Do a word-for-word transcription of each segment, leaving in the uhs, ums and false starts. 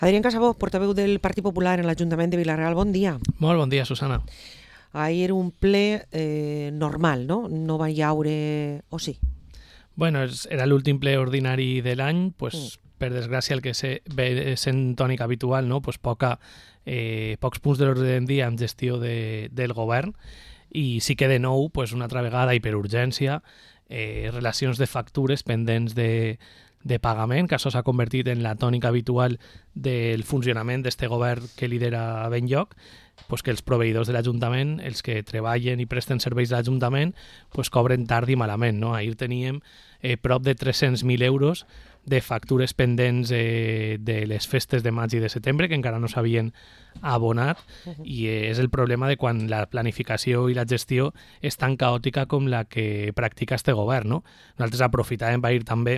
Adrián Casabó, portaveu del Partit Popular en l'Ajuntament de Vila-real, bon dia. Molt bon dia, Susana. Ahir era un ple eh, normal, no? No va hi haure... o sí? Bueno, era l'últim ple ordinari de l'any, pues, mm. per desgràcia el que se ve sent tònic habitual, no? Pues poca, eh, pocs punts de l'ordre del dia en gestió de, del govern, i sí que de nou, pues, una altra vegada i per urgència, eh, relacions de factures pendents de, de pagament, que això s'ha convertit en la tònica habitual del funcionament d'este govern que lidera Benlloc, pues que els proveïdors de l'Ajuntament, els que treballen i presten serveis de l'Ajuntament, pues cobren tard i malament, no? Ahir teníem eh, prop de tres-cents mil euros de factures pendents eh, de les festes de maig i de setembre que encara no s'havien abonat, uh-huh. i eh, és el problema de quan la planificació i la gestió és tan caòtica com la que practica este govern, no? Nosaltres aprofitàvem per ir també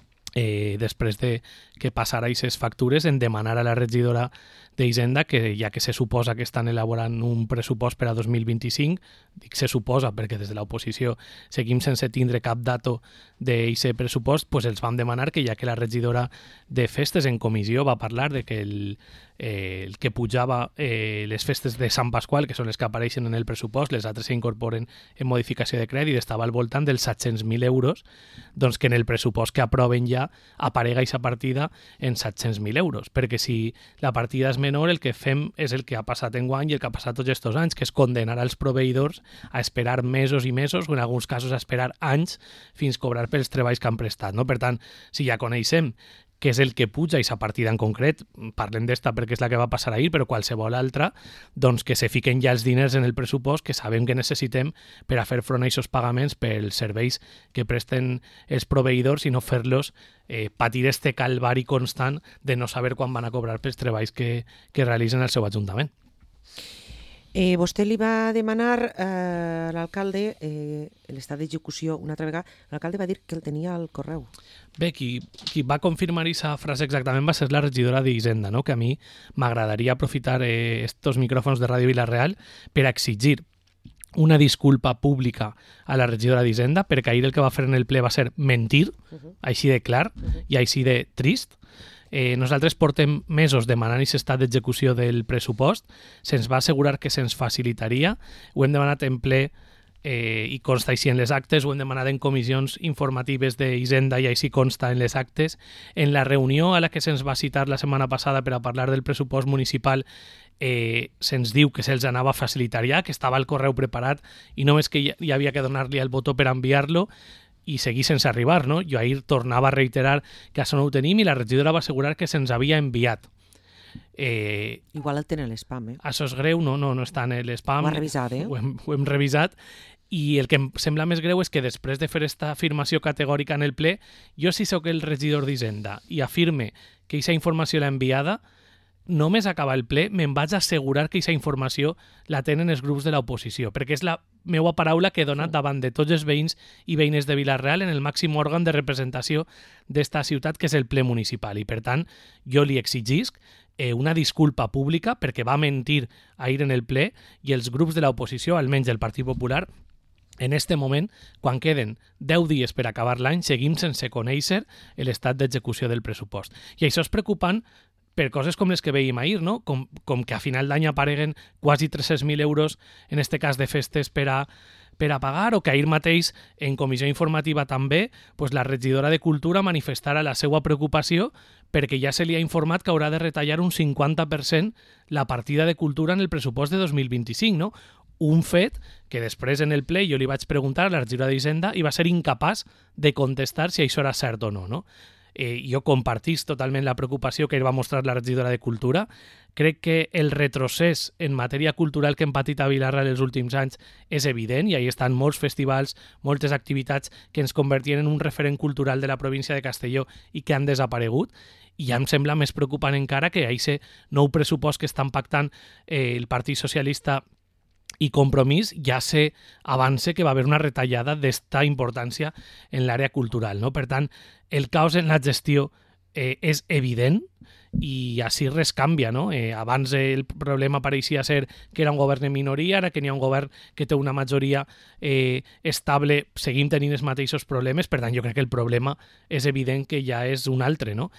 Eh, després de que passara aquestes factures en demanar a la regidora d'Hisenda que ja que se suposa que estan elaborant un pressupost per a dos mil vint-i-cinc, dic se suposa perquè des de l'oposició seguim sense tindre cap dato d'aquest pressupost, pues els vam demanar que ja que la regidora de festes en comissió va parlar de que el, eh, el que pujava eh, les festes de Sant Pasqual, que són les que apareixen en el pressupost, les altres s'incorporen en modificació de crèdit, estava al voltant dels set-cents mil euros, doncs que en el pressupost que aproven ja aparega aquesta partida en set-cents mil euros, perquè si la partida és menor, el que fem és el que ha passat en guany i el que ha passat tots aquests anys, que és condenar als proveïdors a esperar mesos i mesos, o en alguns casos a esperar anys, fins cobrar pels treballs que han prestat, no? Per tant, si ja coneixem que és el que puja aquesta partida en concret, parlem d'esta perquè és la que va passar ahir, però qualsevol altra, doncs que se fiquen ja els diners en el pressupost que sabem que necessitem per a fer front a aquests pagaments pels serveis que presten els proveïdors i no fer-los eh, patir este calvari constant de no saber quan van a cobrar pels treballs que, que realitzen el seu ajuntament. Eh, vostè li va demanar eh, a l'alcalde eh, l'estat d'execució una altra vegada. L'alcalde va dir que el tenia al correu. Bé, qui, qui va confirmar aquesta frase exactament va ser la regidora d'Hisenda, no? Que a mi m'agradaria aprofitar eh, estos micròfons de Ràdio Vila-real per a exigir una disculpa pública a la regidora d'Hisenda, perquè ahir el que va fer en el ple va ser mentir, uh-huh. així de clar uh-huh. i així de trist. Eh, nosaltres portem mesos demanant aquest estat d'execució del pressupost, se'ns va assegurar que se'ns facilitaria, ho hem demanat en ple eh, i consta així en les actes, ho hem demanat en comissions informatives d'Hisenda i així consta en les actes. En la reunió a la que se'ns va citar la setmana passada per a parlar del pressupost municipal eh, se'ns diu que se'ls anava a facilitar ja, que estava el correu preparat i només que hi, hi havia que donar-li el botó per enviar-lo, i seguir sense arribar, no? Jo ahir tornava a reiterar que això no ho tenim i la regidora va assegurar que se'ns havia enviat. Eh, Igual el tenen l'espam, eh? Això és greu, no, no, no està en l'espam. Ho ha revisat, eh? Ho hem, ho hem revisat i el que em sembla més greu és que després de fer aquesta afirmació categòrica en el ple, jo si sóc el regidor d'Hisenda i afirme que aquesta informació l'ha enviada, només acabar el ple me'n vaig assegurar que aquesta informació la tenen els grups de l'oposició, perquè és la meva paraula que he donat davant de tots els veïns i veïnes de Vila-real en el màxim òrgan de representació d'esta ciutat, que és el ple municipal. I, per tant, jo li exigisc eh, una disculpa pública perquè va mentir ahir en el ple i els grups de l'oposició, almenys del Partit Popular, en este moment, quan queden deu dies per acabar l'any, seguim sense conèixer l'estat d'execució del pressupost. I això és preocupant per coses com les que veiem ahir, no? Com, com que a final d'any apareguen quasi tres-cents mil euros, en este cas de festes, per a, per a pagar, o que ahir mateix, en comissió informativa també, pues la regidora de Cultura manifestara la seva preocupació perquè ja se li ha informat que haurà de retallar un cinquanta per cent la partida de Cultura en el pressupost de dos mil vint-i-cinc, no? Un fet que després en el ple jo li vaig preguntar a la regidora d'Hisenda i va ser incapaç de contestar si això era cert o no, no? Eh, jo compartís totalment la preocupació que va mostrar la regidora de Cultura. Crec que el retrocés en matèria cultural que hem patit a Vila-real els últims anys és evident, i ahí estan molts festivals, moltes activitats que ens convertien en un referent cultural de la província de Castelló i que han desaparegut, i ja em sembla més preocupant encara que aquest nou pressupost que estan pactant eh, el Partit Socialista i Compromís ja se avance que va haver una retallada d'esta importància en l'àrea cultural, no? Per tant, el caos en la gestió eh, és evident i així res canvia, no? Eh, abans el problema pareixia ser que era un govern en minoria, ara que n'hi ha un govern que té una majoria eh, estable, seguim tenint els mateixos problemes, per tant jo crec que el problema és evident que ja és un altre, no?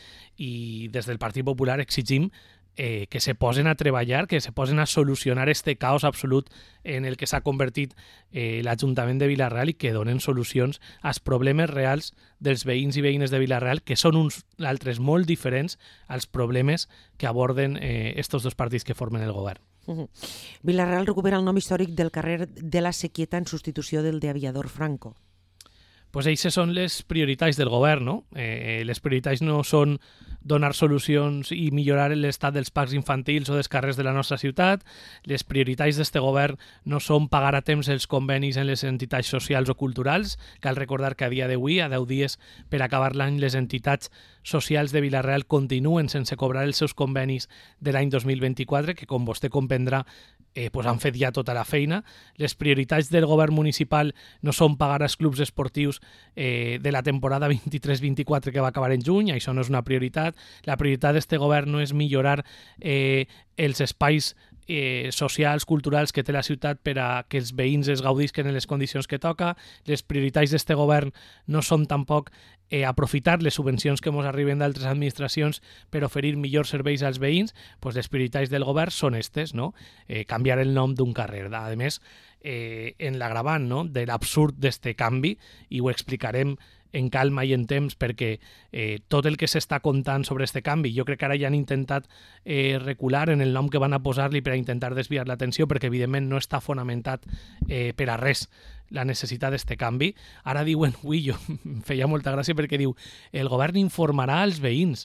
I des del Partit Popular exigim Eh, que se posen a treballar, que se posen a solucionar este caos absolut en el que s'ha convertit eh, l'Ajuntament de Vila-real i que donen solucions als problemes reals dels veïns i veïnes de Vila-real, que són uns altres molt diferents als problemes que aborden eh, estos dos partits que formen el govern. Uh-huh. Vila-real recupera el nom històric del carrer de la Sequieta en substitució del de Aviador Franco. Pues aquestes són les prioritats del govern, no? Eh, les prioritats no són donar solucions i millorar l'estat dels parcs infantils o dels carrers de la nostra ciutat. Les prioritats d'este govern no són pagar a temps els convenis en les entitats socials o culturals. Cal recordar que a dia d'avui, a deu dies per acabar l'any, les entitats socials de Vila-real continuen sense cobrar els seus convenis de l'any dos mil vint-i-quatre, que com vostè comprendrà eh, pues han fet ja tota la feina. Les prioritats del govern municipal no són pagar als clubs esportius eh, de la temporada vint-i-tres vint-i-quatre que va acabar en juny, això no és una prioritat. La prioritat d'este govern no és millorar eh, els espais eh, socials, culturals que té la ciutat per a que els veïns es gaudisquen en les condicions que toca. Les prioritats d'este govern no són tampoc eh, aprofitar les subvencions que ens arriben d'altres administracions per oferir millors serveis als veïns. Pues les prioritats del govern són estes, no? Eh, canviar el nom d'un carrer. A més, eh, en l'agravant, no?, de l'absurd d'este canvi, i ho explicarem en calma i en temps, perquè eh, tot el que s'està contant sobre este canvi, jo crec que ara ja han intentat eh, recular en el nom que van a posar-li per a intentar desviar l'atenció, perquè evidentment no està fonamentat eh, per a res la necessitat d'este canvi. Ara diuen, ui, jo em feia molta gràcia perquè diu, el govern informarà als veïns.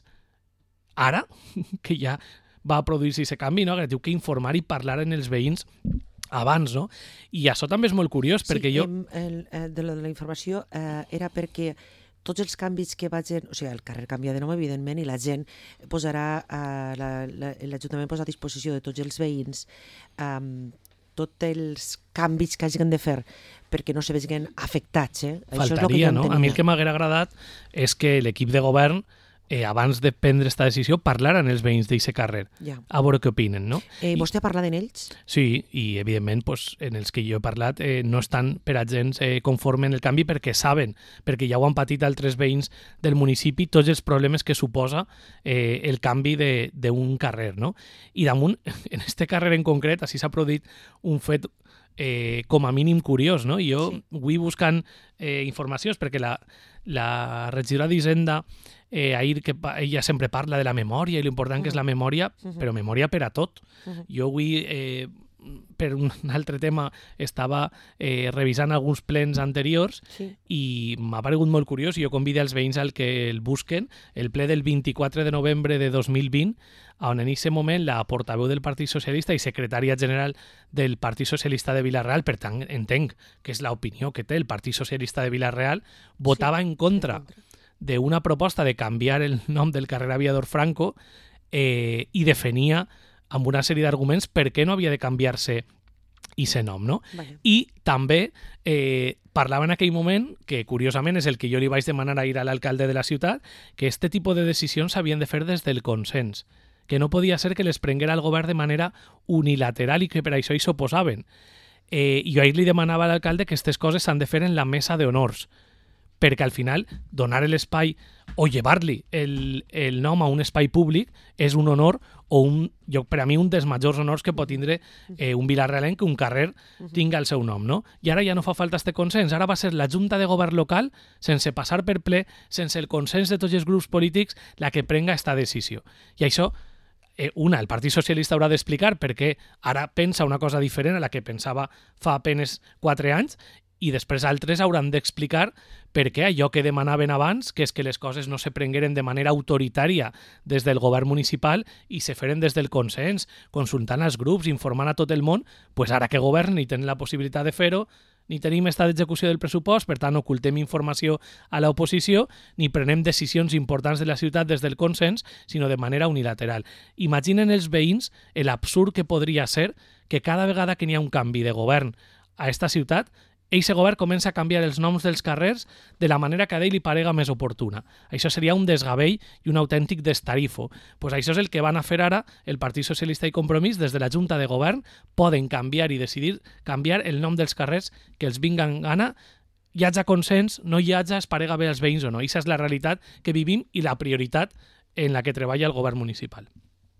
Ara, que ja va produir-se aquest canvi, no? Que diu que informar i parlar en els veïns abans, no? I això també és molt curiós, perquè sí, jo... El, el, de, la, de la informació eh, era perquè tots els canvis que vagin... O sigui, el carrer canvia de nom, evidentment, i la gent posarà... Eh, la, la, l'Ajuntament posa a disposició de tots els veïns eh, tots els canvis que hagin de fer perquè no se vegin afectats. Eh? Faltaria, Això és el que jo no? A mi el que m'haguera agradat és que l'equip de govern Eh, abans de prendre aquesta decisió, parlaren els veïns d'aquest carrer, ja. A veure què opinen, no? Eh, vostè I, ha parlat en ells? Sí, i evidentment pues, en els que jo he parlat eh, no estan per a gens eh, conforme en el canvi perquè saben, perquè ja ho han patit altres veïns del municipi, tots els problemes que suposa eh, el canvi d'un carrer, no? I damunt, en este carrer en concret, així s'ha produït un fet eh, com a mínim curiós, no? I jo sí. Vull buscant eh, informacions perquè la, la regidora d'Hisenda Eh, ahir que ella sempre parla de la memòria i l'important uh-huh. que és la memòria, uh-huh. però memòria per a tot. Uh-huh. Jo avui, eh, per un altre tema, estava eh, revisant alguns plens anteriors sí. i m'ha paregut molt curiós i jo convido als veïns al que el busquen, el ple del vint-i-quatre de novembre de dos mil vint, on en aquest moment la portaveu del Partit Socialista i secretària general del Partit Socialista de Vila-real, per tant entenc que és l'opinió que té el Partit Socialista de Vila-real, votava sí. en contra de una proposta de canviar el nom del carrer Aviador Franco eh, i defenia amb una sèrie d'arguments per què no havia de canviar-se aquest nom, no? Vale. I també eh, parlava en aquell moment, que curiosament és el que jo li vaig demanar ahir a l'alcalde de la ciutat, que este tipus de decisions s'havien de fer des del consens, que no podia ser que les prenguera el govern de manera unilateral i que per això hi s'oposaven. Eh, jo ahir li demanava a l'alcalde que aquestes coses s'han de fer en la mesa d'honors, perquè al final donar l'espai o llevar-li el, el nom a un espai públic és un honor o un, jo, per a mi un dels majors honors que pot tindre eh, un vilarrealenc que un carrer tinga el seu nom, no? I ara ja no fa falta este consens, ara va ser la Junta de Govern local, sense passar per ple, sense el consens de tots els grups polítics, la que prenga esta decisió. I això, eh, una, el Partit Socialista haurà d'explicar perquè ara pensa una cosa diferent a la que pensava fa apenes quatre anys, i després altres hauran d'explicar per què allò que demanaven abans, que és que les coses no se prengueren de manera autoritària des del govern municipal i se feren des del consens, consultant els grups, informant a tot el món, pues ara que governen i tenen la possibilitat de fer-ho, ni tenim estat d'execució del pressupost, per tant ocultem informació a l'oposició, ni prenem decisions importants de la ciutat des del consens, sinó de manera unilateral. Imaginen els veïns l'absurd que podria ser que cada vegada que n'hi ha un canvi de govern a esta ciutat eixe govern comença a canviar els noms dels carrers de la manera que a ell li parega més oportuna. Això seria un desgavell i un autèntic destarifo. Pues això és el que van a fer ara el Partit Socialista i Compromís des de la Junta de Govern. Poden canviar i decidir canviar el nom dels carrers que els vinga en gana, hi hagi consens, no hi hagi, es parega bé als veïns o no. Aquesta és la realitat que vivim i la prioritat en la que treballa el govern municipal.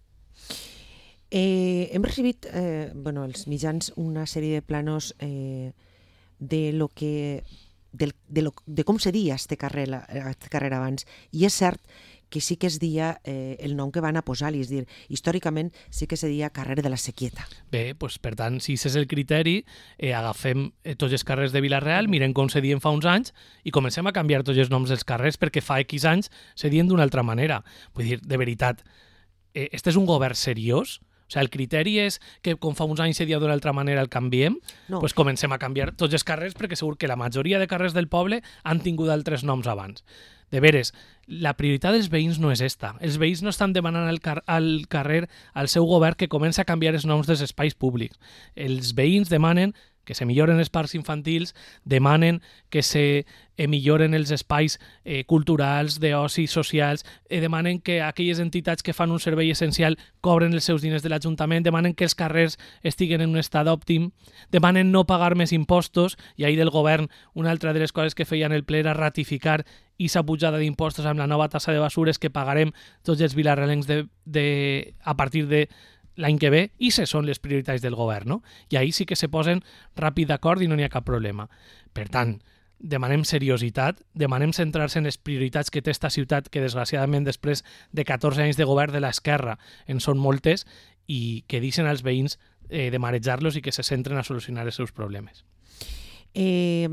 Eh, hem recibit, eh, bueno, els mitjans, una sèrie de planos eh, de lo que de, de, lo, de com seria este carrer, este carrer abans, i és cert que sí que es dia eh, el nom que van a posar-li, és dir, històricament sí que se dia carrer de la Sequieta. Bé, doncs, per tant, si aquest és el criteri, eh, agafem eh, tots els carrers de Vila-real, mirem com se dien fa uns anys i comencem a canviar tots els noms dels carrers perquè fa X anys se dien d'una altra manera. Vull dir, de veritat, eh, este és un govern seriós? O sigui, el criteri és que com fa uns anys se dia d'una altra manera el canviem, no. Pues comencem a canviar tots els carrers perquè segur que la majoria de carrers del poble han tingut altres noms abans. De veres, la prioritat dels veïns no és esta. Els veïns no estan demanant al, car al carrer al seu govern que comença a canviar els noms dels espais públics. Els veïns demanen que se milloren els parcs infantils, demanen que se milloren els espais eh, culturals, d'oci, socials, eh, demanen que aquelles entitats que fan un servei essencial cobren els seus diners de l'Ajuntament, demanen que els carrers estiguen en un estat òptim, demanen no pagar més impostos, i ahir del govern una altra de les coses que feien el ple era ratificar aquesta pujada d'impostos amb la nova tassa de basures que pagarem tots els vilarrealencs de, de, a partir de l'any que ve, i se són les prioritats del govern, no? I ahir sí que se posen ràpid d'acord i no n'hi ha cap problema. Per tant, demanem seriositat, demanem centrar-se en les prioritats que té esta ciutat, que desgraciadament després de catorze anys de govern de l'esquerra en són moltes, i que deixen als veïns eh, de marejar-los i que se centren a solucionar els seus problemes. Eh...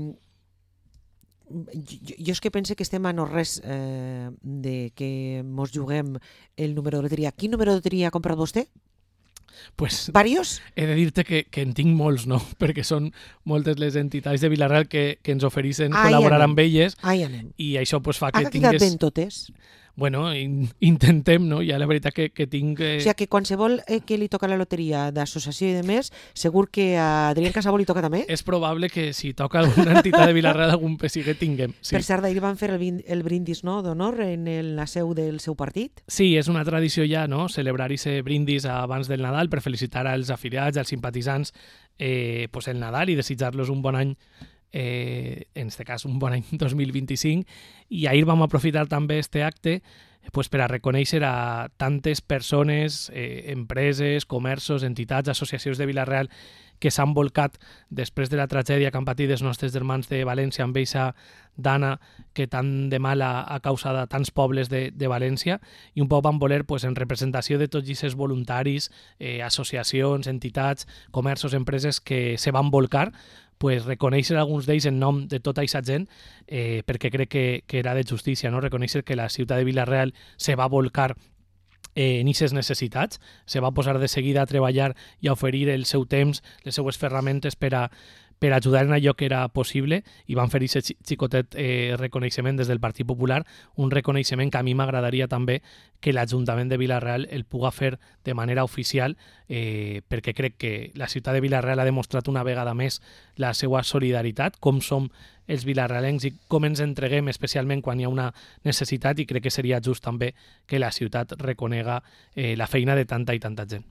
Jo, jo és que pense que estem a no res eh, de que mos juguem el número de loteria. Quin número de loteria ha comprat vostè? Pues, ¿Varios? He de dir-te que, que en tinc molts, no? Perquè són moltes les entitats de Vila-real que, que ens ofereixen Ai, col·laborar anem. amb elles, Ai, anem. i això pues, fa que Ha tingues... quedat ben totes? Bueno, in, intentem, no? Ja la veritat que, que tinc... Eh... O sigui que qualsevol eh, que li toca la loteria d'associació i de més, segur que a Adrián Casabó li toca també? És probable que si toca alguna entitat de Vila-real algun pessigue tinguem. Sí. Per cert, d'ahir van fer el, el brindis, no?, d'honor en el, la seu del seu partit. Sí, és una tradició ja, no?, celebrar ese brindis abans del Nadal per felicitar als afiliats, als simpatitzants, eh, pues el Nadal i desitjar-los un bon any, eh, en aquest cas un bon any dos mil vint-i-cinc, i ahir vam aprofitar també este acte pues, per a reconèixer a tantes persones, eh, empreses, comerços, entitats, associacions de Vila-real que s'han volcat després de la tragèdia que han patit els nostres germans de València amb eixa dana que tant de mal ha, ha causat a tants pobles de, de València, i un poc van voler, pues, en representació de tots aquests voluntaris, eh, associacions, entitats, comerços, empreses que se van volcar, pues, reconèixer alguns d'ells en nom de tota aquesta gent, eh, perquè crec que, que era de justícia, no? Reconèixer que la ciutat de Vila-real se va volcar eh, en aquestes necessitats, se va posar de seguida a treballar i a oferir el seu temps, les seues ferramentes per a, per ajudar en allò que era possible, i van fer aquest xicotet eh, reconeixement des del Partit Popular, un reconeixement que a mi m'agradaria també que l'Ajuntament de Vila-real el puga fer de manera oficial, eh, perquè crec que la ciutat de Vila-real ha demostrat una vegada més la seva solidaritat, com som els vilarrealencs i com ens entreguem especialment quan hi ha una necessitat, i crec que seria just també que la ciutat reconega eh, la feina de tanta i tanta gent.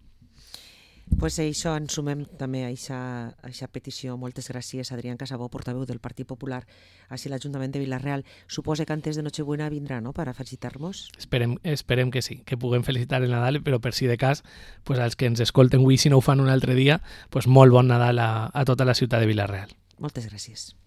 Pues això ens sumem també a aquesta petició. Moltes gràcies, Adrián Casabó, portaveu del Partit Popular a l'Ajuntament de Vila-real. Suposa que antes de Nochebuena vindrà, no?, per a felicitar-nos. Esperem, esperem que sí, que puguem felicitar el Nadal, però per si de cas, pues, als que ens escolten avui, si no ho fan un altre dia, pues, molt bon Nadal a, a tota la ciutat de Vila-real. Moltes gràcies.